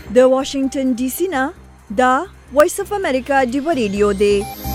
د واشنگټن ډي سي نه دا وایس اف امریکا ډیو ریډیو دی.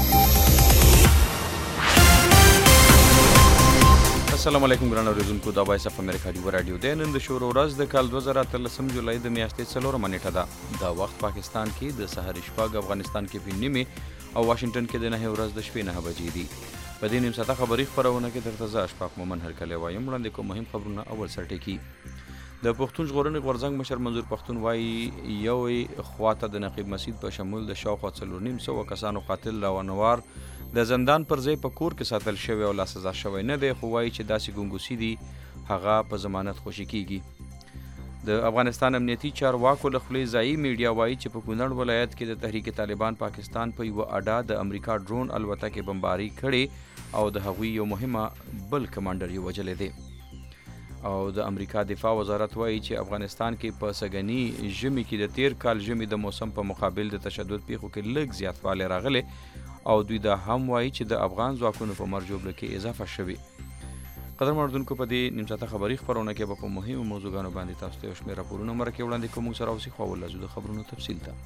السلام علیکم ګران اوریدونکو، دا وایس اف امریکا ډیو رادیو دی. نن د شروع ورځ د کال 2013 جولای د میاشتې 4 نیټه ده. دا وخت پاکستان کې د سحر شپږ، افغانستان کې په نیمه او واشنگټن کې د 9 ورځ د شپې 9 بجې دي. په دې نیم ساعته خبري خبرونه کې درته زه اشفاق مومن هرکلی وایم. وړاندې کوم مهم خبرونه. اول سرټکی د پښتون ژغورنې غورځنګ مشر منظور پښتون وایي یوې خواته د نقیب مسعود په شمول د شاوخوا 4.5 کسانو قاتل راونوار د زندان پر ځای په کور کې ساتل شوی او لا سزا شوی نه دی، خو وایي چې داسې ګونګوسي دي هغه په ضمانت خوشي کیږي. د افغانستان امنیتي چارواکو له خولې ځایي میډیا وایي چې په کونړ ولایت کې د تحریک طالبان پاکستان په یوه اډه د امریکا ډرون الوتکې بمباري کړې او د هغوی یو مهمه بل کمانډر یې وژلی دی. او د امریکا دفاع وزارت وایي چې افغانستان کې په سږني ژمي کې د تیر کال ژمي د موسم په مقابل د تشدد پیښو کې لږ زیاتوالی راغلی او دوی دا هم وایي چې د افغان ځواکونو په مرجوبله کې اضافه شوي. قدرمن اردوونکو، په دې نیم ساعته خبري خپرونه کې به په مهمو موضوعګانو باندې تاسو ته یو شمېر راپورونه مرکې وړاندې کوو. موږ سره اوسئ، خو اول راځو د خبرونو تفصیل ته.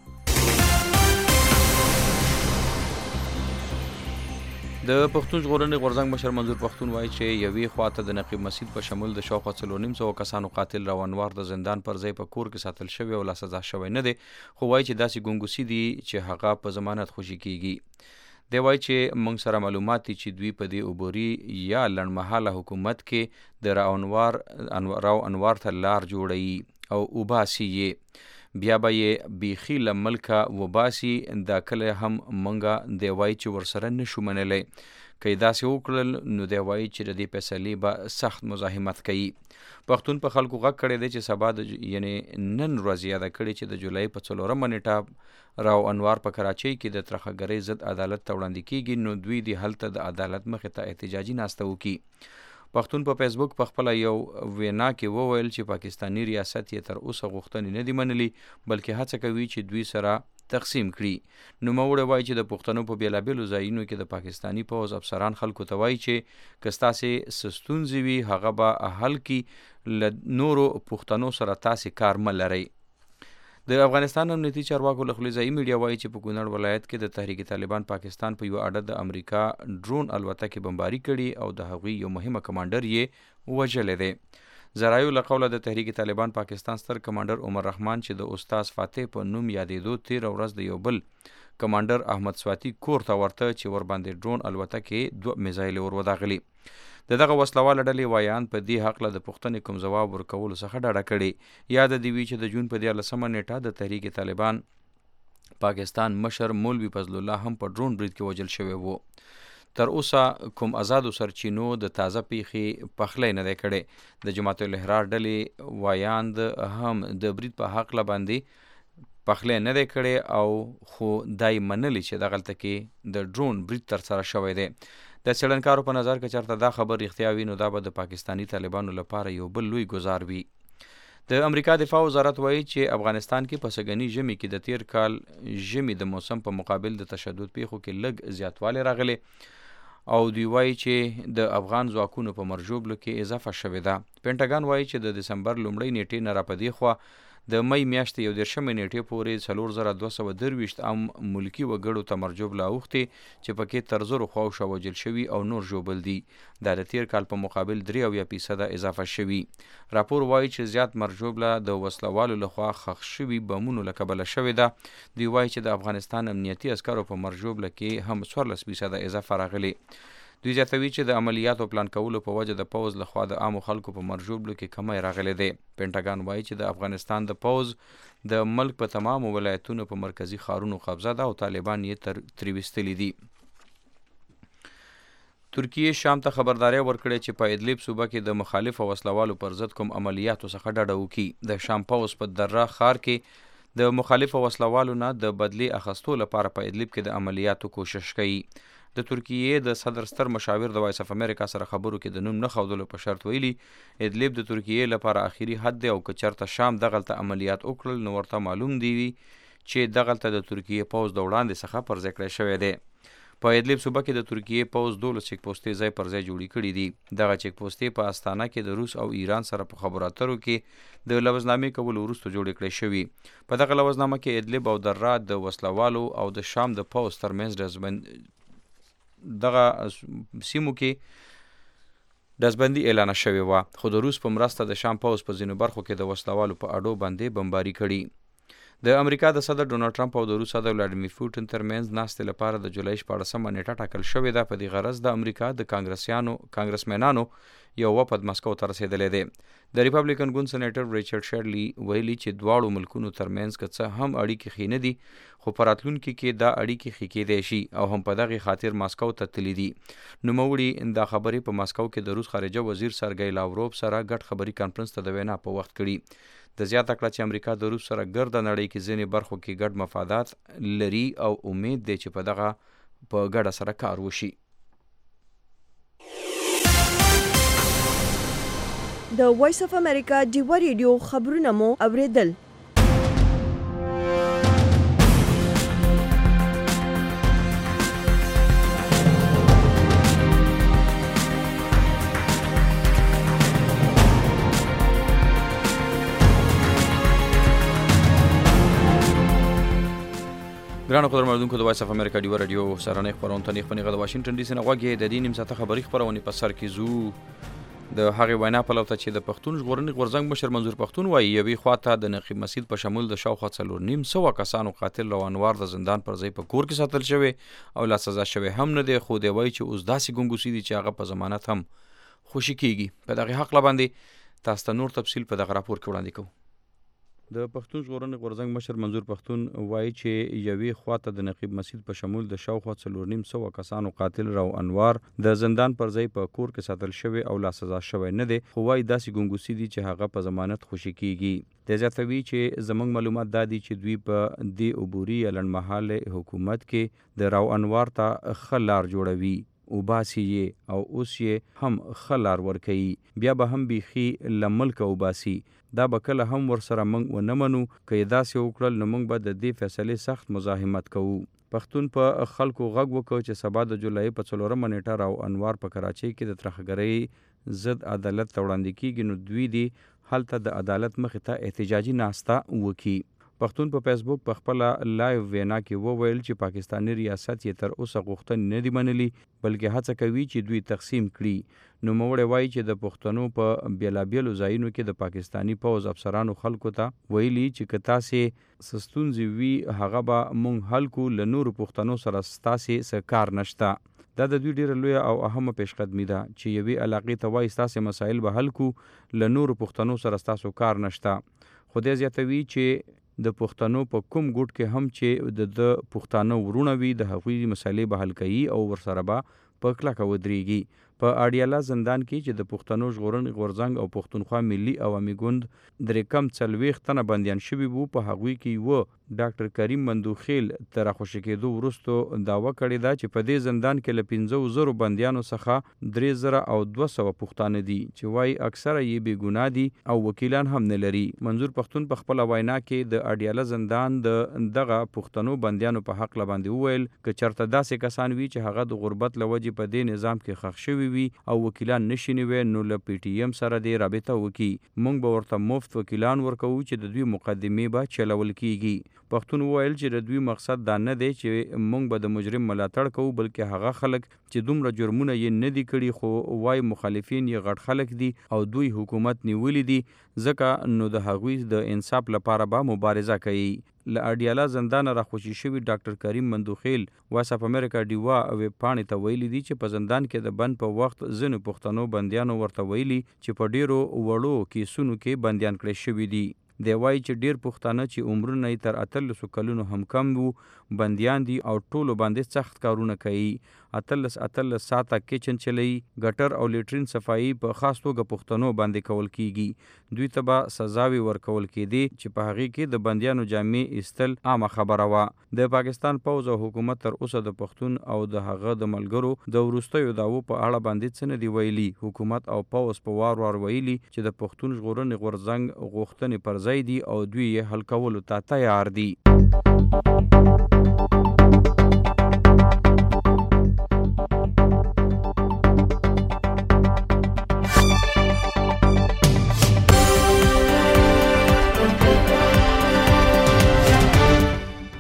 د پښتون ژغورنې غورځنګ مشر منظور پښتون وایي چې یوې خواته د نقیب مسعود په شمول د شاوخوا 4.5 کسانو قاتل راونوار د زندان پر ځای په کور کې ساتل شوی او لا سزا شوی نه دی، خو وایي چې داسې ګونګوسي دي چې هغه په ضمانت خوشي کیږي. دی وایي چې موږ سره معلومات دي چې دوی په دې عبوري یا لنډمهاله حکومت کې د راو انوار ته لار جوړوي او وباسي یې، بیا به یې بیخي له ملکه وباسي. دا کله هم منګه دی وایي چې ورسره نشو منلی. که یې داسې وکړل نو دی وایي چې د دې فیصلې به سخت مزاحمت کوي. پښتون په خلکو غږ کړی دی چې سبا یعنې نن ورځ یاده کړې چې د جولای په 4 نیټه راو انوار په کراچۍ کې د ترخهګرۍ ضد عدالت ته وړاندې کیږي، نو دوی دې هلته د عدالت مخې ته احتجاجي ناسته وکړي. پښتون په فیسبوک په خپله یو وینا کې وویل چې پاکستاني ریاست یې تر اوسه غوښتنې نه دي منلي، بلکې هڅه کوي چې دوی سره تقسیم کړي. نوموړی وایي چې د پښتنو په بېلابېلو ځایونو کې د پاکستاني پوځ افسران خلکو ته وایي چې که ستاسې څه ستونزې وي هغه به حل کړي، له نورو پښتنو سره تاسې کار مه لرئ. د افغانستان امنیتي چارواکو له خولې ځایي میډیا وایي چې په کونړ ولایت کې د تحریک طالبان پاکستان په یوه اډه د امریکا ډرون الوتکې بمباري کړي او د هغوی یو مهمه کمانډر یې وژلی دی. ذرایو له قوله د تحریک طالبان پاکستان ستر کمانډر عمر رحمان چې د استاد فاتح په نوم یادېدو 13 ورځ د یو بل کمانډر احمد سواتی کور ته ورته چې ورباندې ډرون الوتکې 2 میزایلې ور وداغلي. دغه وسلواله ډلې وایان په دې هکله د پوښتنې کوم ځواب ورکولو څخه ډډه کړې. یاد دې وي چې د جون په 13 نیټه د تحریک طالبان پاکستان مشر مولوي فضل الله هم په ډرون برید کې وژل شوی و. تر اوسه کوم آزادو سرچینو د تازه پیښې پخلی نه دی کړی. د جماعت الاحرار ډلې وایاند هم د برید په هکله باندې پخلی نه دی کړی او خو دای منلی چې دغلته کې د ډرون برید ترسره شوی دی. د څېړنکارو په نظر که چېرته دا خبر رښتیا وي نو دا به د پاکستاني طالبانو لپاره یو بل لوی ګزار وي. د امریکا دفاع وزارت وایي چې افغانستان کې په سږني ژمي کې د تیر کال ژمي د موسم په مقابل د تشدد پیښو کې لږ زیاتوالی راغلی او دوی وایي چې د افغان ځواکونو په مرجوبلو کې اضافه شوې ده. پینټاګان وایي چې د دسمبر لومړۍ نیټې نه را په دې خوا د مۍ میاشتې 11 نیټې پورې 4223 عام ملکي وګړو ته مرجوبله اوښتې چې پکې تر 1000 خواوشا وژل شوي او نور ژوبل دي. دا د تیر کال په مقابل 3% اضافه شوي. راپور وایي چې زیات مرجوبله د وسلوالو لخوا ښخ شوي بمونو له کبله شوې ده. دوی وایي چې د افغانستان امنیتي عسکرو په مرجوبله کې هم 14% اضافه راغلي. دوی زیاتوي چې د عملیاتو پلان کولو په وجه د پوځ لخوا د عامو خلکو په مرجوبلو کې کمی راغلی دی. پینټاګان وایي چې د افغانستان د پوځ د ملک په تمامو ولایتونو په مرکزي ښارونو قبضه ده او طالبان یې ترې ویستلي دي. ترکیې شام ته خبرداری ورکړې چې په ادلیب صوبه کې د مخالفو وسلوالو پر ضد کوم عملیاتو څخه ډډه وکړي. د شام پوځ په دره ښار کې د مخالفو وسلوالو نه د بدلې اخیستو لپاره په ادلیب کې د عملیاتو کوشش کوي. د ترکیې د صدر ستر مشاور د وایس اف امریکا سره خبرو کې د نوم نه ښودلو په شرط ویلي ادلیب د ترکیې لپاره آخري حد دی او که چېرته شام دغلته عملیات وکړل نو ورته معلوم دی چې دغلته د ترکیې پوځ د وړاندې څخه پر ځای کړی شوی دی. په ادلب صوبه کې د ترکیې پوځ 12 چیک پوسټې ځای پر ځای جوړې کړي دي. دغه چیک پوسټې په استانه کې د روس او ایران سره په خبرو اترو کې د لوزنامې کولو وروسته جوړې کړې شوي. په دغه لوزنامه کې ادلب او درا د وسلوالو او د شام د پوځ ترمنځ دغه سیمو کې ډزبندي اعلان شوې وه، خو د روس په مرسته د شام پوځ په ځینو برخو کې د وسلوالو په اډو باندې بمباري کړي. د امریکا د صدر ډونالډ ټرمپ او د روس صدر ولادیمیر پوټین ترمنځ ناستې لپاره د جولای 14 نیټه ټاکل شوې ده. په دې غرض د امریکا د کانګرسمنانو یو وفد مسکو ته رسېدلی دی. د ریپبلیکن ګوند سېنیټر ریچارډ شیرلی ویلي چې دواړو ملکونو ترمنځ که څه هم اړیکې ښې نه دي، خو په راتلونکي کې دا اړیکې ښې کېدی شي او هم په دغې خاطر ماسکو ته تللي دي. نوموړي دا خبرې په ماسکو کې د روس خارجه وزیر سرګی لاوروف سره ګډ خبري کانفرنس ته د وینا په وخت کړي. د زیاته کړه چې امریکا د روس سره ګرده نړۍ کې ځینې برخو کې ګډ مفادات لري او امید دی چې په دغه په ګډه سره کار وشي. د وایس اف امریکا ډیوا ریډیو خبرونه مو اوریدل. ګرانو قدرمنونکو د وایس اف امریکا ډیوا رادیو سرانه خبرونه ته نیخ د واشنگټن ډي سي نه غوږی د دې نیم ساعته خبري خبرونه په سر کې زو د هغې وینا په لوته چې د پښتون ژغورنې غورځنګ مشر منظور پښتون وایي یوې خواته د نقیب مسجد په شمول د شاوخوا 4.5 کسانو قاتل روانوار د زندان پر ځای په کور کې ساتل شوی او لا سزا شوی هم نه دی، خو دی وایي چې اوس داسې ګنګوسې دي چې هغه په ضمانت هم خوشي کیږي. په دغه حق باندې تاسو ته نور تفصیل په دغه راپور کې وړاندې کوو. د پښتون ژغورنې غورځنګ مشر منظور پښتون وایي چې یوې خواته د نقیب مسجد په شمول د شاوخوا 4.5 کسانو قاتل رو انوار د زندان پر ځای په کور کې ساتل شوی او لا سزا شوی نه دی، خو وایي داسې ګنګوسې دي چې هغه په ضمانت خوشي کیږي. د زیاتوي چې زموږ معلومات دا دي چې دوی په دې عبوري یا لنډمهاله حکومت کې د رو انوار ته ښه لار جوړوي او باسي یې او اوس یې هم ښه لار ورکوي، بیا به هم بیخي له ملکه وباسي. دا به کله هم ورسره موږ ونه منو، که یې داسې وکړل نو موږ به د دې فیصلې سخت مزاحمت کوو. پښتون په خلکو غږ وکړ چې سبا د جولای په 4 نیټه رو انوار په کراچۍ کې د ترهګرۍ ضد عدالت ته وړاندې کیږي، نو دوی دې هلته د عدالت مخې ته احتجاجي ناسته وکړي. پښتون په فیسبوک په خپل لایو وینا کې وویل چې پاکستاني ریاست یې تر اوسه غوښتنې نه دي منلي، بلکې هڅه کوي چې دوی تقسیم کړي. نوموړی وایي چې د پښتنو په بیلابیلو ځایونو کې د پاکستاني پوځ افسرانو خلکو ته ویلي چې که تاسې ستونزې وي هغه به مونږ حل کړو، له نورو پښتنو سره ستاسې څه کار نشته. دا د دوی ډیره لویه او اهمه پیشقدمي ده چې یوې علاقې ته وایي ستاسې مسایل به حل کړو، له نورو پښتنو سره ستاسو کار نشته. خو دی زیاتوي چې د پښتنو په کوم ګوټ کې هم چې د پښتانه ورونه وي د هغوی مسایلې به حل کوي او ورسره به په کلکه ودرېږي. په اډیاله زندان کې چې د پښتنو ژغورنې غورځنګ او پښتونخوا ملي عوامي ګوند 340 تنه بندیان شوي وو، په هغوی کې یوه ډاکټر کریم مندوخیل تر راخوشي کېدو وروستو دعوه کړې ده چې په دې زندان کې له 5,000 بندیانو څخه 3,200 پښتانه دي چې وایي اکثره یې بې ګناه دي او وکیلان هم نه لري. منظور پښتون په خپله وینا کې د اډیاله زندان د دغه پښتنو بندیانو په حق باندې وویل که چېرته داسې کسان وي چې هغه د غربت له وجې په دې نظام کې ښخ شوي وي او وکیلان نشي نیوی، نو له پی ټي ایم سره دې رابطه وکړي، موږ به ورته مفت وکیلان ورکوو چې د دوی مقدمې به چلول کیږي. پښتون وویل چې د دوی مقصد دا نه دی چې موږ به د مجرم ملاتړ کوو، بلکې هغه خلک چې دومره جرمونه یې نه دي کړي خو وایي مخالفین یې غټ خلک دي او دوی حکومت نیولی دي، ځکه نو د هغوی د انصاف لپاره به مبارزه کوي. له اډیاله زندانه راخوشي شوي ډاکټر کریم مندوخیل وایس اف امریکا ډیوا ویب پاڼې ته ویلي دي چې په زندان کې د بند په وخت ځینو پښتنو بندیانو ورته ویلي چې په ډیرو وړو کیسونو کې بندیان کړی شوي دي. دی وایي چې ډیر پښتانه چې عمرونه یې تر 18 کلونو هم کم وو بندیان دي او ټولو باندې سخت کارونه کوي. 18 ساعته کچن چلی، ګټر او لیټرین صفایي په خاص توګه پښتنو باندې کول کیږي. دوی ته به سزاوي ورکول کېدي چې په هغې کې د بندیانو جامې ایستل عامه خبره وه. د پاکستان پوځ او حکومت تر اوسه د پښتون او د هغه د ملګرو د وروستیو دعوو په اړه باندې څه نه دي ویلي. حکومت او پوځ په وار ویلي چې د پښتون ژغورنې غورځنګ غوښتنې پر ځای دي او دوی یې حل کولو ته تیار دي.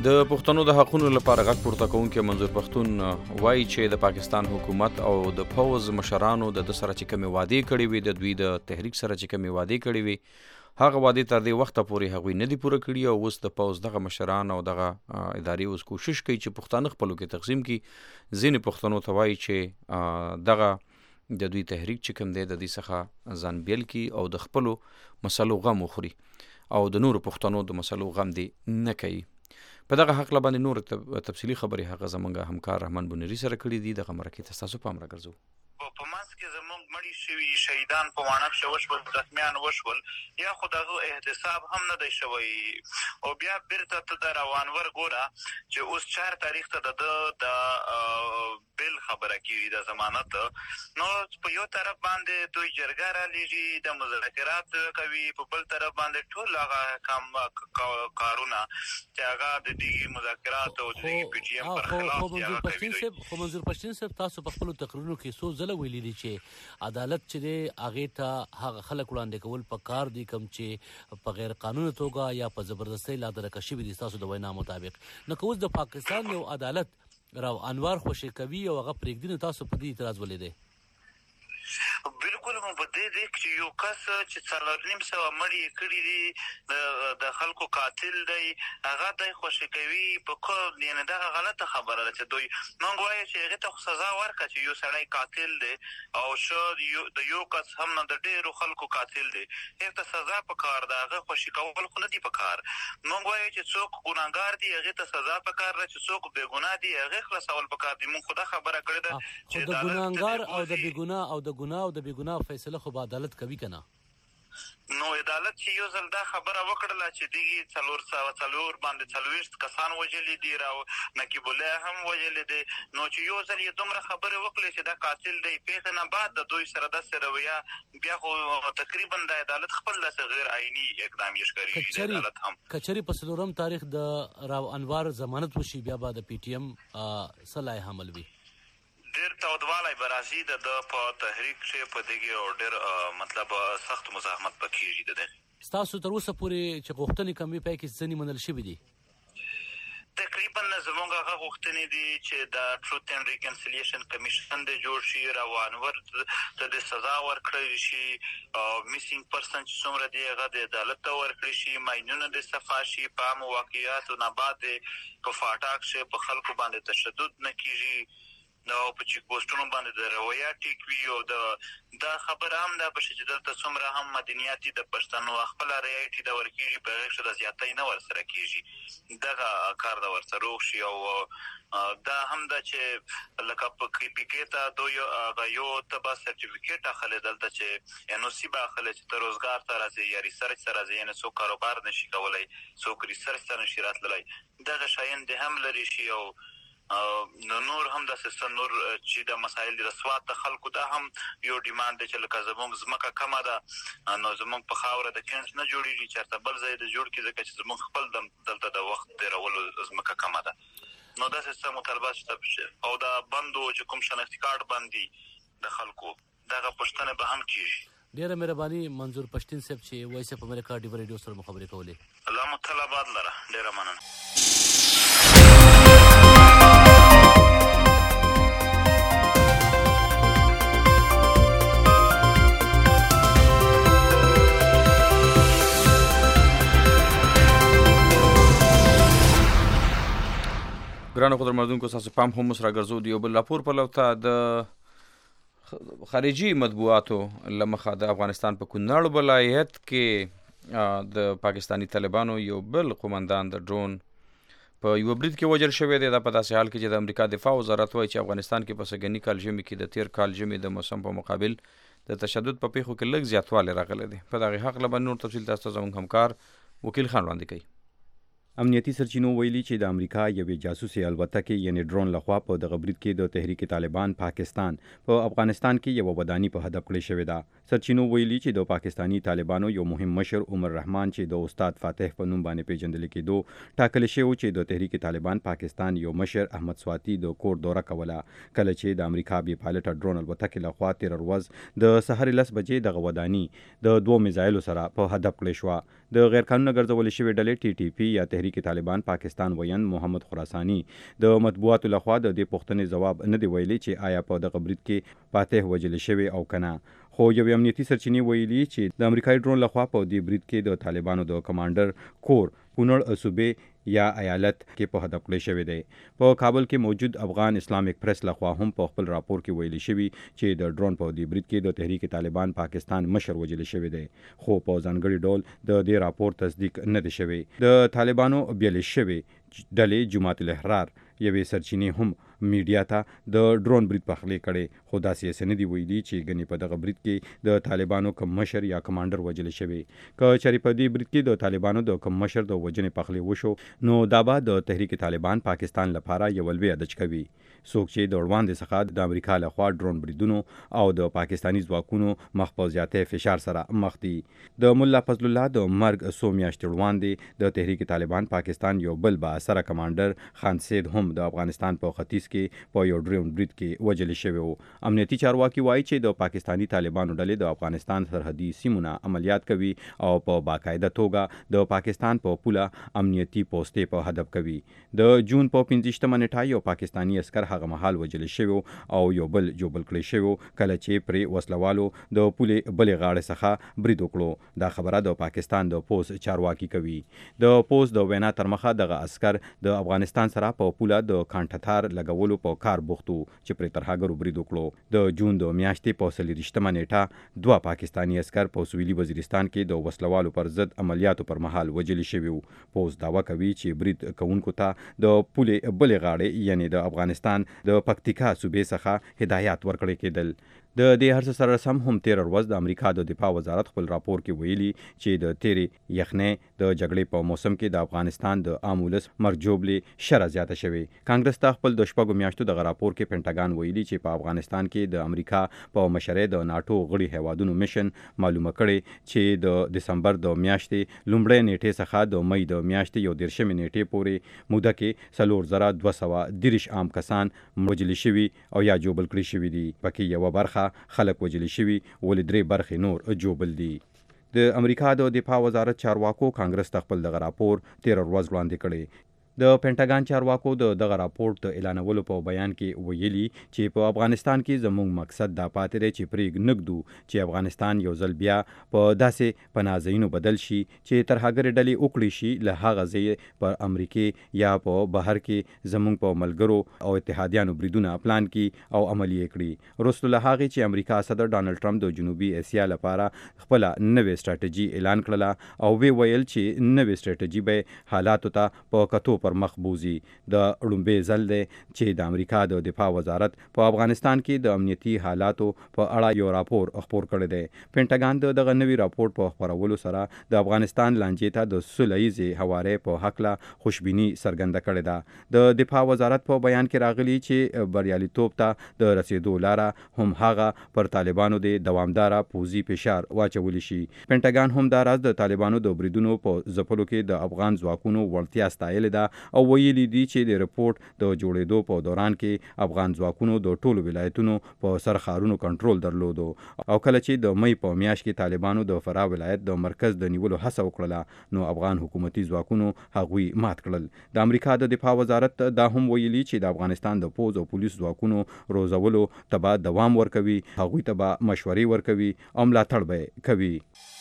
د پښتنو د حقونو لپاره غږ پورته کوونکی منظور پښتون وایي چې د پاکستان حکومت او د پوځ مشرانو د سره چې کومې وعدې کړې وي، د دوی د تحریک سره چې کومې وعدې کړې وي، هغه وعدې تر دې وخته پورې هغوی نه دي پوره کړي او اوس د پوځ دغه مشران او دغه ادارې اوس کوشش کوي چې پښتانه خپلو کې تقسیم کړي. ځینې پښتنو ته وایي چې دغه د دوی تحریک چې کوم دی د دې څخه ځان بیل کړي او د خپلو مسلو غم وخوري او د نورو پښتنو د مسلو غم دی نه کوي. په دغه حق باندې نور تفصیلي خبرې هغه زمونږ همکار رحمان بونیری سره کړي دي. دغه مرکې ته ستاسو پام راګرځو. په منځ کې زموږ مړي شوي شهیدان په وانف شو وشول، زخمیان وشول، یا خو دغه احتساب هم نه دی شوی. او بیا بیرته ته د روانور ګوره چې اوس 4 تاریخ ته د بل خبره کیږي د ضمانت. نو په یو طرف باندې دوی جرګه را لیږي، د مذاکرات کوي، په بل طرف باندې ټول هغه کارونه چې هغه د دې مذاکرات او د دې پی ټی ایم پر خلاف دي. خو منظور پښتون صاحب تاسو په خپلو تقریرونو کې څو ځله ویلي دي چې عدالت چې دی هغې ته هغه خلک وړاندې کول پکار دي کوم چې په غیر قانوني توګه یا په زبردستۍ لا درکه شوي دي ستاسو د وینا مطابق. نو که اوس د پاکستان یو عدالت راو انوار خوشي کوي او هغه پرېږدي، نو تاسو په دې اعتراض ولې دی؟ بالکل مو په دې دی چې یو کس چې 4.5 مړي کړي دي د خلکو قاتل دی، هغه دی خوشي کوي په کوم، یعنې دغه غلطه خبره ده چې دوی موږ وایو چې هغې ته خو سزا ورکړه چې یو سړی قاتل دی او ښه د یو کس هم نه د ډېرو خلکو قاتل دی، هغې ته سزا پکار ده، هغه خوشي کول خو نه دي پکار. موږ وایو چې څوک ګناهګار دي هغې ته سزا پکار ده، چې څوک بې ګناه دي هغې خلاصول پکار دي. موږ خو دا خبره کړې ده چې د ګناهګار او د بې ګناه او د ګناه او د بې ګناه فیصله خو به عدالت کوي که نه؟ نو عدالت چې یو ځل دا خبره وکړله چې دغې 4 باندې 40 کسان وژلي دي او نقیب الله هم وژلی دی، نو چې یو ځل یې دومره خبرې وکړې چې دا قاتل دی، پیښې نه بعد د دوی سره داسې رویه، بیا خو تقریبا د عدالت خپل داسې غیر عیني اقدام یې ښکارېږي. عدالت هم که چېرې په 4 تاریخ د راو انوار ضمانت وشي، بیا به د پی ټي ایم څه لایحه عمل وي؟ ډېر تودوالی به راځي د ده په تحریک کې په دغې او ډېر مطلب سخت مزاحمت به کېږي د ده. ستاسو تر اوسه پورې چې غوښتنې کوم وي پای کې ځینې منل شوي دي؟ تقریبا زموږ هغه غوښتنې دي چې د ټروت اینډ ریکنسیلیشن کمیشن دی جوړ شي، روانور ته د سزا ورکړی شي، میسینګ پرسن چې څومره دی هغه د عدالت ته ورکړی شي، ماینونه د صفا شي، په عامو واقعیاتو نه بعد په فاټاک شي، په خلکو باندې تشدد نه کېږي، نو په چیک پوسټونو باندې د رویه ټیک وي. او دا خبره هم دا به شي چې دلته څومره هم مدنیات دي د پښتنو خپله رعایت د ورکېږي، په هغې کښې د زیاتی نه ورسره کېږي، دغه کار د ورسره روغ شي. او دا هم ده چې لکه په پی کې ته دوی یو ته به سرټیفیکیټ اخلي دلته چې ان او سی به اخلي چې ته روزګار ته راځې یا ریسرچ ته راځې، یعنې څوک کاروبار نشي کولی، څوک ریسرچ ته نشي راتللی، دغه شیان دې هم لرې شي. او نور هم داسې نور چې د مسایل د سواد د خلکو دا هم یو ډیماند دی چې لکه زموږ ځمکه کمه ده، نو زموږ په خاوره د کینټ نه جوړېږي، چېرته بل ځای د جوړ کړي ځکه چې زموږ خپل دلته د وخت تېرولو ځمکه کمه ده. نو داسې څه مطالبات شته او د بندو چې کوم شناختي کارت باندې د خلکو دغه پوښتنې به هم کېږي. ډېره مهرباني منظور پښتون صاحب چې وایس اف امریکا ډیو ریډیو سره مو خبرې کولې. الله مو تل آباد لره. ډېره مننه. ګرانو قدرمنونکو، ستاسو پام هم اوس راګرځو د یو بل راپور په لور ته. د خارجي مطبوعاتو له مخه د افغانستان په کونړ ولایت کې د پاکستاني طالبانو یو بل قومندان د ډرون په یو برید کې وژل شوی دی. دا په داسې حال کې چې د امریکا دفاع وزارت وایي چې افغانستان کې په سږني کال ژمي کې د تیر کال ژمي د موسم په مقابل د تشدد په پیښو کې لږ زیاتوالی راغلی دی. په دغې هکله به نور تفصیل تاسو ته زموږ همکار وکیل خان وړاندې کوي. امنیتي سرچینو ویلي چې د امریکا یوې جاسوسي الوتکې یعنی ډرون لخوا په دغه برید کې د تحریک طالبان پاکستان په افغانستان کې یوه وداني په هدف کړې شوې ده. سرچینو ویلي چې د پاکستاني طالبانو یو مهم مشر عمر رحمان چې د استاد فاتح په نوم باندې پیژندل کېدو ټاکل شوی چې د تحریک طالبان پاکستان یو مشر احمد سواتی د کور دوره کوله کله چې د امریکا بې پایلټه ډرون الوتکې لخوا تېره ورځ د سهار 10 بجې دغه وداني د 2 میزایلو سره په هدف کړې شوه. د غیر قانوني ګرځولې شوې ډلې ټي ټي پی یا تحریک طالبان پاکستان ویاند محمد خراسانی د مطبوعاتو لخوا د دې پوښتنې جواب نه دی ویلي چې آیا په دغه برید کې فاتح وژل شوی او کنه. خو یو امنیتي سرچینې ویلي چې د امریکایي ډرون لخوا په دې برید کې د طالبانو د کمانډر کور کونړ صوبې یا ایالت کې په هدف کړی شوی دی. په کابل کې موجود افغان اسلامیک پریس لخوا هم په خپل راپور کې ویلي شوی چې د ډرون په دې برید کې د تحریک طالبان پاکستان مشر وژل شوی دی، خو په ځانګړي ډول د دې راپور تصدیق نه دی شوی. د طالبانو بیلې شوی ډلې جماعت الاحرار یوې سرچینې هم میډیا ته د ډرون برید پخلی کړي، خو داسې څه نه دي ویلي چې ګنې په دغه برید کې د طالبانو کم مشر یا کمانډر وژل شوی. که چېرې په دې برید کې د طالبانو د کم مشر د وژنې پخلی وشو نو دا به د تحریک طالبان پاکستان لپاره یو لوی دچ کوي. څوک چې د وړاندې څخه د امریکا لخوا ډرون بریدونو او د پاکستاني ځواکونو مخ په زیاتې فشار سره مخ دي. د مولا فضل الله د مرګ څو میاشتې وړاندې د تحریک طالبان پاکستان یو بل با اثره کمانډر خان سید هم د افغانستان په ختیځ کې په یو ډرون برید کې وژل شوی و. امنیتي چارواکي وایي چې د پاکستاني طالبانو ډلې د افغانستان سرحدي سیمونه عملیات کوي او په باقاعده توګه د پاکستان په پوله امنیتي پوستې په هدف کوي. د جون په 15 نیټه یو پاکستاني عسکر هغه مهال وژل شوی او یو بل جوبل کړی شوی کله چې پرې وسلوالو د پولې بلې غاړې څخه برید وکړو. دا خبره د پاکستان د پوس چارواکي کوي. د پوس د وینا تر مخه دغه عسکر د افغانستان سره په پوله د کانټتار لګولو په کار بوختو چې پرې ترهګرو برید وکړو. د جون د میاشتې په 23 نیټه 2 پاکستاني عسکر په سویلي وزیرستان کې د وسلوالو پر ضد عملیاتو پر مهال وژل شوي. پوس دعوا کوي چې برید کوونکو ته د پولې بلې غاړې یعنی د افغانستان د پکتیکا صوبې څخه هدایات ورکړل کېدل. د دې هر څه سره سم هم 13 ورځ د امریکا د دفاع وزارت خپل راپور کې ویلي چې د تیرې یخنۍ د جګړې په موسم کې د افغانستان د عام ولس مرګ ژوبلې شره زیاته شوې. کانګرس ته خپل د شپږو میاشتو دغه راپور کې پینټاګان ویلي چې په افغانستان کې د امریکا په مشرۍ د ناټو غړي هیوادونو میشن معلومه کړي چې د دسمبر د میاشتې لومړۍ نیټې څخه د مئی د میاشتې 11 نیټې پورې موده کې 4230 عام کسان وژل شوي او یا جوبل کړي شوي دي. پکې یوه برخه خلک وژل شوي ولې 3 برخې نور جوبل دي. د امریکا د دفاع وزارت چارواکو کانګرس ته خپل دغه راپور 13 ورځ وړاندې کړی. د پینټاګان چارواکو د دغه راپور د اعلانولو په بیان کې ویلي چې په افغانستان کې زموږ مقصد دا پاتې دی چې پرېږ نږدو چې افغانستان یو ځل بیا په داسې پناهځایونو بدل شي چې ترهګرې ډلې وکړي شي له هغه ځای په امریکې یا په بهر کې زموږ په ملګرو او اتحادیانو بریدونه پلان کړي او عملی کړي. وروسته له هغې چې امریکا صدر ډانلډ ټرمپ د جنوبي اسیا لپاره خپله نوې سټراټیجي اعلان کړله او وی ویل چې نوې سټراټیجي به حالاتو ته په کتو پر مخ بوزي. د لومبې ځل دی چې د امریکا د دفاع وزارت په افغانستان کې د امنیتي حالاتو په اړه یو راپور خپور کړی دی. پینټاګان د دغه نوي راپور په خپرولو سره د افغانستان لانجې ته د سوله ییزې هوارۍ په هکله خوشبیني څرګنده کړې ده. د دفاع وزارت په بیان کې راغلي چې بریالیتوب ته د رسیدو لاره هم هغه پر طالبانو د دوامداره پوځي فشار واچولی شي. پینټاګان هم دا راز د طالبانو د بریدونو په ځپلو کې د افغان ځواکونو وړتیا ستایلې ده او ویلي دي چې د رپورت د جوړېدو په دوران کې افغان ځواکونو د ټولو ولایتونو په سرښارونو کنټرول درلودو او کله چې د مئی په میاشت کې طالبانو د فراه ولایت د مرکز د نیولو هڅه وکړله نو افغان حکومتي ځواکونو هغوی مات کړل. د امریکا د دفاع وزارت دا هم ویلي چې د افغانستان د پوځ او پولیس ځواکونو روزولو ته به دوام ورکوي، هغوی ته به مشورې ورکوي او ملاتړ به کوي.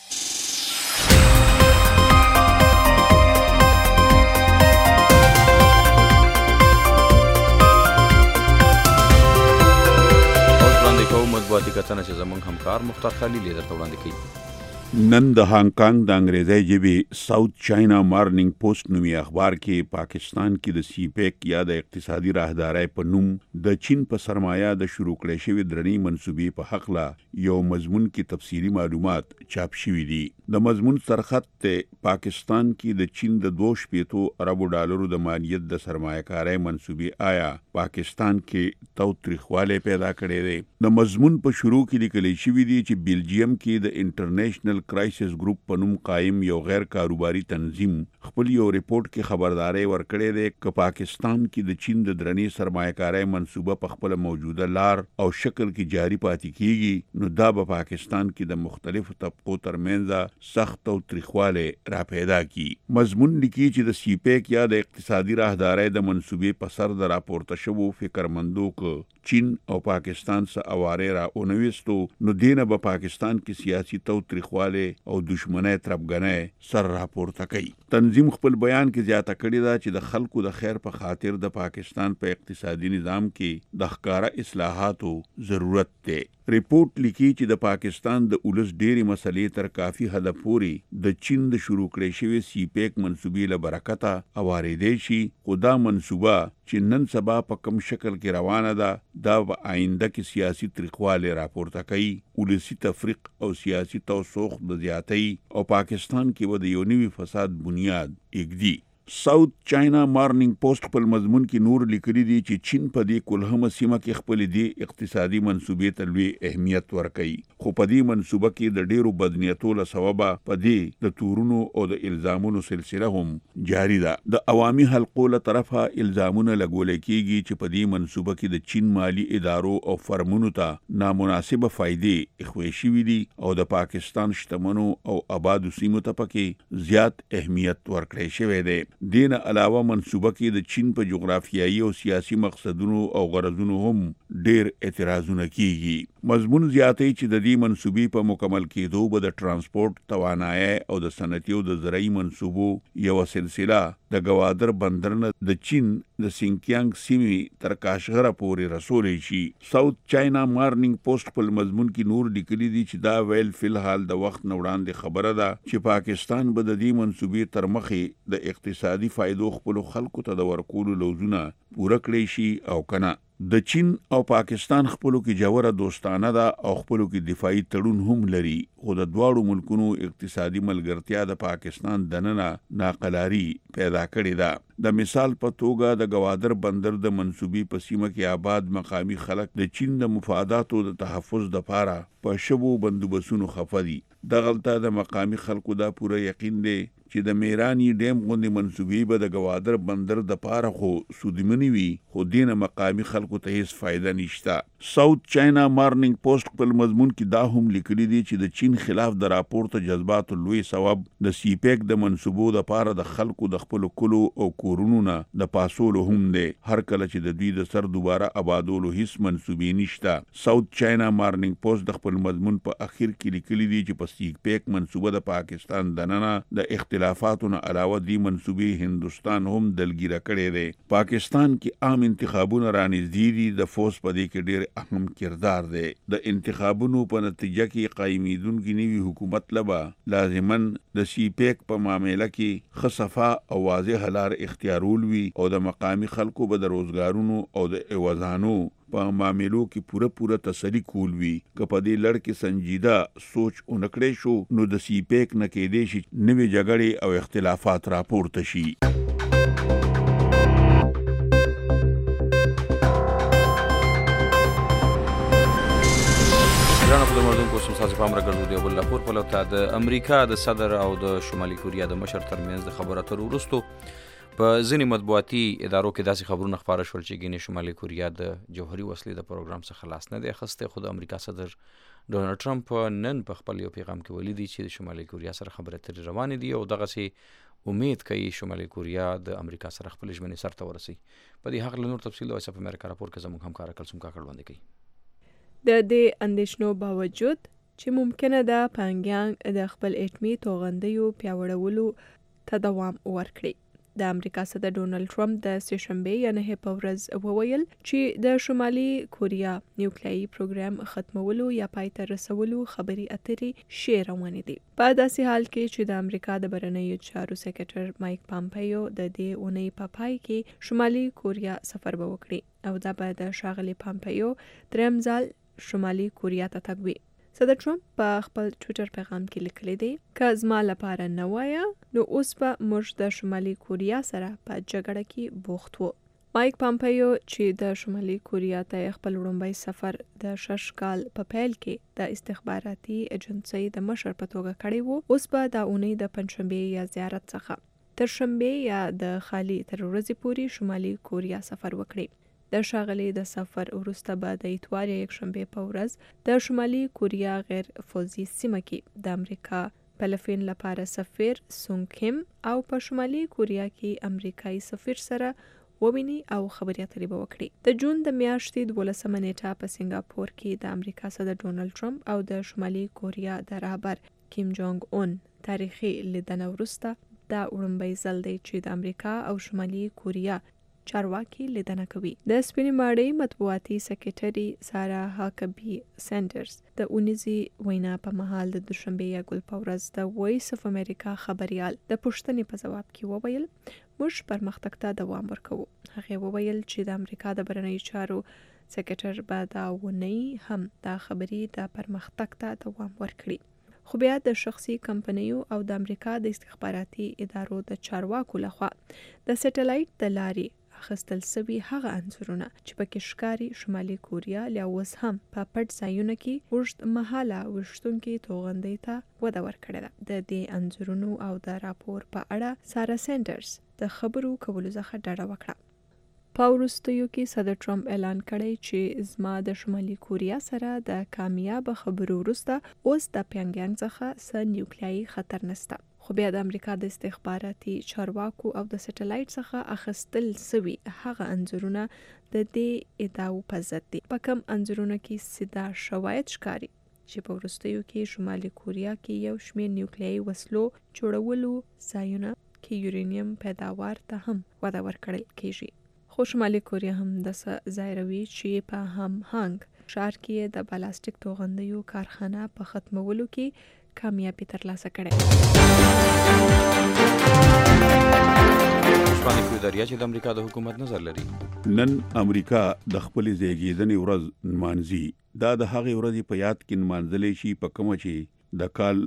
مطبوعاتي کتنه چې زموږ همکار مختار خلیل یې درته وړاندې کوي. نن د هانګ کانګ د انګریزي ژبې ساوث چاینا مارنینګ پوسټ نومي اخبار کې پاکستان کې د سی پیک یا د اقتصادي راهدارۍ په نوم د چین په سرمایه د شروع کړې شوې درنې منصوبې په حقله یو مضمون کې تفصیلي معلومات چاپ شوي دي. د مضمون سرخط ته پاکستان کې د چین د 2.5 اربو ډالرو د مالیت د سرمایه‌کارۍ منصوبې آیا پاکستان کې تاوتریخوالی پیدا کړی دی. د مضمون په شروع کې لیکل شوي دي چې بلجیم کې د انټرنیشنل نېشنل کرایسس ګروپ په نوم قائم یو غیر کاروباري تنظیم خپل یو ریپورت کې خبرداري ورکړې ده چې پاکستان کې د چین د درنې سرمایه‌کارۍ منصوبه په خپل موجوده لار او شکل کې جاری پاتې کیږي نو دا به پاکستان کې د مختلفو طبقو ترمنځ سخت او تریخواله را پیدا کی. مضمون لیکي چې د سی پیک یا د اقتصادي راهدارۍ د منصوبې په سر د راپورته شوو فکرمندو کې چین او پاکستان سره اواره را اونويستو نو دینه به پاکستان کې سیاسي تو تریخواله او دشمنۍ تربګنۍ سر راپورته کوي. تنظیم خپل بیان کې زیاته کړې ده چې د خلکو د خیر په خاطر د پاکستان په اقتصادي نظام کې د ښکارا اصلاحاتو ضرورت دی. ریپورت لیکي چې د پاکستان د اولس ډېری مسلې تر کافي حد پورې د چین د شروع کړې شوی سی پیک منصوبې له برکته اوارېدې شي خو دا منصوبه چې نن سبا په کم شکل کې روانه ده دا په آینده کې سیاسي تریخواله راپورته کوي ولسی تفریق او سیاسي توسخ د زیاتۍ او پاکستان کې و د یو نوي فساد بنیاد ایږدي. ساوث چاینا مارننګ پوسټ په مضمون کې نور لیکلي دي چې چین په دې کلهمه سیمه کې خپل دی اقتصادي منصوبې ته لوی اهمیت ورکوي خو په دې منصوبه کې د ډیرو بدنیتو له سببه په دې د تورونو او د الزامونو سلسله هم جاری ده. د عوامي حلقو له طرفه الزامونه لګول کېږي چې په دې منصوبه کې د چین مالی ادارو او فرمونو ته نامناسبه فائدې اخوي شوې دي او د پاکستان شتمنو او آبادو سیمو ته پکې زیات اهمیت ورکړی شوی دی. دین علاوه منصوبه کې د چین په جغرافیایي او سیاسي مقصدونو او غرضونو هم ډېر اعتراضونه کیږي. مضمون زیاتې چې د دې منصوبې په مکمل کېدو به د ترانسپورت توانایي او د صنعتي او د زرعي منصوبو یو سلسله د گوادر بندرنه د چین د سینکیانګ سیمې تر کاشغره پورې رسولې شي. ساوث چاینا مارننګ پوسټ په مضمون کې نور لیکلي دي چې دا ویل فلحال د وخت نه وړاندې خبره ده چې پاکستان به د دې منصوبې تر مخې د اقتصادي فائدو خپل خلکو ته د ورکولو لوزونه پوره کړی شي او کنه. د چین او پاکستان خپلو کې جوړه دوستانه ده او خپلو کې دفاعي تړون هم لري خو د دواړو ملکونو اقتصادي ملګرتیا د پاکستان دننه ناقلاري پیدا کړې ده. د مثال په توګه د گوادر بندر د منصوبې په سیمه کې آباد مقامی خلک د چین د مفاداتو د تحفظ لپاره په شبو بندوبسونو خفه دي. دغلته د مقامی خلکو دا پوره یقین دی چې د میرانی ډیم غوندې منصوبې به د گوادر بندر د پاره خو سودمنی وي خو دینه مقامی خلکو ته هیڅ فائدہ نشته. ساوث چاینا مارننګ پوسټ په مضمون کې دا هم لیکلي دي چې د چین خلاف د راپورته جذبات لوی سبب د سی پیک د منصوبو د پاره د خلکو د خپل کلو او کورونو نه د پاسولو هم دی هر کله چې د دوی د سر دوباره آبادولو هیڅ منصوبې نشته. ساوث چاینا مارننګ پوسټ د خپل مضمون په اخر کې لیکلي دي چې په سی پیک منصوبه د پاکستان دننه د اختلافاتونو علاوه دی منصوبې هندستان هم دلګیره کړي دي. پاکستان کې عام انتخابونه رانږدې دي د فوز په دې کې ډېر اهم کردار دی. د انتخابونو په نتیجه کې قائمیدونکو نوي حکومت لبا لازمن د سی پیک په معاملې کې خصفا او واضح لار اختیارول وي او د مقامی خلکو به د روزګارونو او د ایوازانو په معاملو کې پوره تسلی کول وي. که په دې لړ کې سنجیده سوچ اونکړې شو نو د سی پیک نه کېدې شي نوې جګړې او اختلافات راپورته شي. په مردم کو سم سازي پام راګرځو دی بل راپور په لوته د امریکا د صدر او د شمالي کوریا د مشر ترمنځ د خبرو اترو وروسته په ځینې مطبوعاتي ادارو کې داسې خبرونه خپاره شول چې ګینه شمالي کوریا د جوهري وسلې د پروګرام څخه خلاص نه دی اخیسته. خو د امریکا صدر ډونالد ټرمپ نن په خپل یو پیغام کې ویلي دی چې د شمالي کوریا سره خبرې اترې روانې دي او دغه سي امید کوي شمالي کوریا د امریکا سره خپل ژمنې سره ورسي. په دې حق له نور تفصیل د وایس اف امریکا راپور کې زموږ همکار کلثوم کاکړ وړاندې کوي. د دې اندېښنو باوجود چې ممکنه ده پانګیانګ د خپل اټمي توغندیو پیاوړولو ته دوام ورکړي. د امریکا صدر ډونالد ټرمپ د سهشنبه یعنی په ورځ وویل چې د شمالي کوریا نیوکلیایي پروګرام ختمولو یا پای ته رسولو خبرې اترې شی روانې دي. په داسې حال کې چې د امریکا د بهرنیو چارو سکرټر مایک پامپیو د دې اونۍ په پای کې شمالي کوریا سفر به وکړي او دا به د ښاغلي پامپیو دریم ځل شمالي کوریا ته تګ وي. صدر ټرمپ په خپل ټویټر پیغام کې لیکلی دی که زما لپاره نه وایه نو اوس به موږ د شمالي کوریا سره په جګړه کې بوخت وو. مایک پامپیو چې د شمالي کوریا ته خپل وړاندې سفر د 6 کال په پیل کې د استخباراتي ایجنسۍ د مشر په توګه کړی وو، اوس به د اونۍ د پنځشنبه یا زیارت څخه تر شنبه یا د خالي تر ورځې پورې شمالي کوریا سفر وکړي। د ښاغلي د سفر وروسته به د اتوار یا یکشنبه په ورځ د شمالي کوریا غیر فوزي سیمه کې د امریکا فلپین لپاره سفیر سونګ کیم او په شمالي کوریا کې امریکایي سفیر سره وویني او خبرې اترې به وکړي۔ د جون د میاشتې 12 نیټه په سنگاپور کې د امریکا صدر ډونالد ټرمپ او د شمالي کوریا د رهبر کیم جونګ اون تاریخي لیدنه وروسته دا وړاندې ځل دی چې د امریکا او شمالي کوریا چارواکي لیدنه کوي۔ د سپینې ماڼۍ مطبوعاتي سکرټري سارا هاکبي سینډرز د اونیزي وینا په مهال د دوشنبه یا ګل په ورځ د وایس اف امریکا خبريال د پوښتنې په جواب کې وویل موږ پرمختګ ته دوام ورکوو۔ هغه وویل چې د امریکا د بهرنیو چارو سکرټر به دا ونی هم دا خبري د پرمختګ ته دوام ورکړي، خو بیا د شخصي کمپنیو او د امریکا د استخباراتي ادارو د چارواکو لخوا د سټلایټ د لارې اخیستل سوي هغه انځورونه چې پکې ښکاري شمالي کوریا لا اوس هم په پټ ځایونو کې اوږد مهاله ویشتونکي توغندۍ ته وده ورکړې ده۔ د دې انځورونو او د راپور په اړه سارا سینډرز د خبرو کولو څخه ډډه وکړه۔ په وروستیو کې صدر ټرمپ اعلان کړی چې زما د شمالي کوریا سره د کامیاب خبرو وروسته اوس د پیانګیانګ څخه څه نیوکلیایي خطر نشته، خو بیا د امریکا د استخباراتي چارواکو او د سټلایټ څخه اخیستل سوي هغه انځورونه د دې ادعاو په ضد دي۔ په کم انځورونو کې سیده شواهد ښکاري چې په وروستیو کې شمالي کوریا کې یو شمېر نیوکلیایي وسلو جوړولو ځایونه کې یورانیم پیداوار ته هم وده ورکړل کیږي، خو شمالي کوریا هم د ځایروي چې په هانګ ښار کې د بالاسټیک توغندیو کارخانه په ختمولو کې کامیابی ترلاسه کړې۔ شپانه کې دریا چې د امریکا د حکومت نظر لري نن امریکا د خپل زیږیدنې ورځ نمانځي، دا د هغې ورځې په یاد کې نمانځلی شي په کومه چې د کال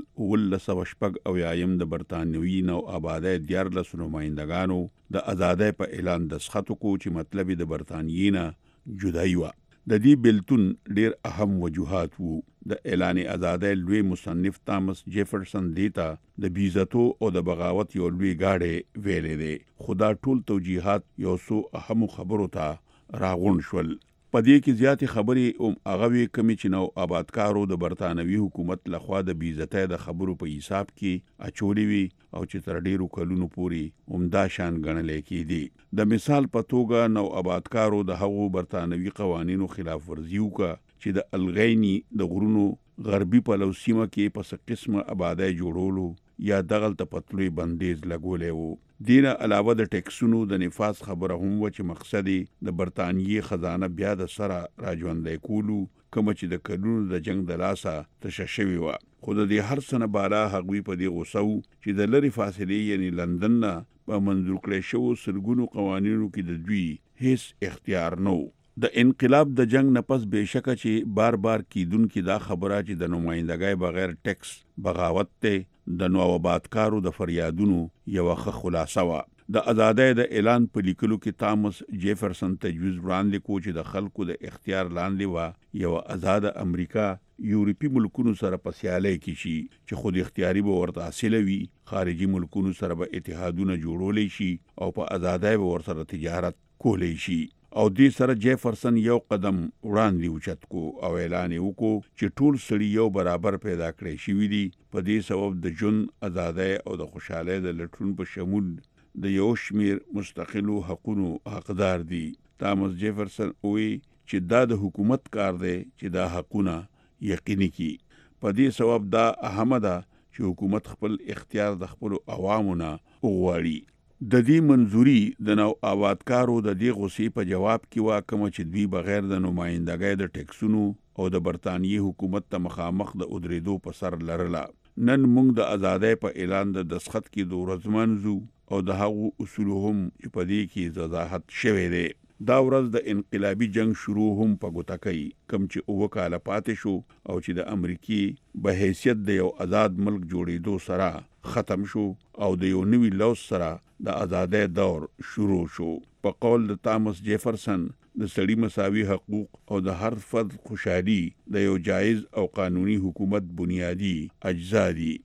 1906 د برطانوي نو آبادۍ 14 نمائندګانو د ازادۍ په اعلان دستخط وکړو چې مطلب د برطانیې نه جدایي وه۔ د دې بیلتون ډیر اهم وجوهات وو۔ د اعلان ازادۍ لوی مصنف تامس جیفرسن دیتا د بیزتو او د بغاوت یو لوی گاډي ویلې دي، خدا ټول توجیهات یو څو اهم خبرو ته راغون شول۔ پدې کې زیاتې خبرې هغه کمی چې نو آبادکارو د برطانوي حکومت لخوا د بیزتۍ د خبرو په حساب کې اچولې وي او چې تر ډیرو کلونو پورې عمده شان ګڼل کېدي۔ د مثال په توګه نو آبادکارو د هغو برطانوي قوانینو خلاف ورزي وکړه چې د الغینی د غرونو غربي پلوسیمه کې په قسمه آبادی جوړولو یا دغل ته پتلوي بندیز لګولې وو۔ دینه علاوه د ټیکسونو د نفاذ خبره هم و چې مقصد د برطانیې خزانه بیا د سره راځوندې کولو، کوم چې د کلونو د جنگ د لاسه تششوي و، خو د دې هر څه نه بالا هغوی په دې غوسه و چې د لرې فاصلې یعنی لندن نه په منظور کړی شوو سلګونو قوانینو کې د دوی هیڅ اختیار نه و۔ د انقلاب د جنگ نه پس بهشکه چې بار بار کیدونکو دا خبره چې د نمائندګۍ بغیر ټیکس بغاوت ته د نوآبادکارو د فریادونو یو ښه خلاصه و۔ د ازادۍ د اعلان په لیکلو کې تامس جیفرسن تجویز وړاندې کو چې د خلکو د اختیار لاندې و یو آزاد امریکا یورپی ملکونو سره په سیالۍ کې شي چې خود اختیاري به ورته حاصل وي، خارجي ملکونو سره به اتحادونه جوړولې شي او په ازادۍ به ورسره تجارت کولې شي۔ او دې سره جیفرسن یو قدم وړاندې اوچت کو او اعلان وکړو چې ټول سړي یو برابر پیدا کړی شوي دي، په دې سبب د ژوند ازادۍ او د خوشحالۍ د لټون په شمول د یو شمیر مستقلو حقونو حقدار دي۔ تامس جیفرسن وی چې دا د حکومت کار دی چې دا حقونه یقیني کی، په دې سبب دا اهمه ده چې حکومت خپل اختیار د خپل عوامو نه وغواړي۔ د دې منظوري د نو آبادکارو د دې غوسې په جواب کې واکمه چې دوی بغیر د نمائندګۍ د ټیکسونو او د برطانیې حکومت ته مخامخ د ادریدو په سر لرله۔ نن موږ د ازادۍ په اعلان د دستخط کې د ورځ منځو او د هغو اصولو هم چې په دې کې وضاحت شوی دی دا ورځ د انقلابي جنگ شروع هم په ګوته کوي، کم چې اوه کاله پاتې شو او چې د امریکای به حیثیت د یو آزاد ملک جوړېدو سره ختم شو او د یو نوي لوز سره د آزادۍ دور شروع شو. په قول د تامس جیفرسن د سړي مساوي حقوق او د هر فرد خوشحالي د یو جایز او قانوني حکومت بنیادی اجزا دي.